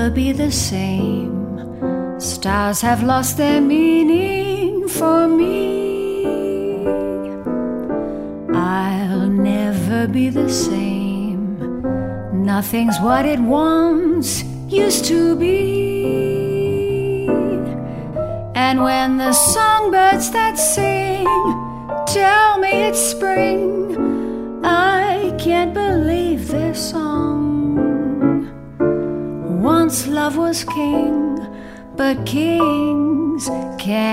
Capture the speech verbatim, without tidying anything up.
never be the same. Stars have lost their meaning for me. I'll never be the same. Nothing's what it once used to be. And when the songbirds that sing tell me it's spring, I can't believe their song. Once love was king, but kings can't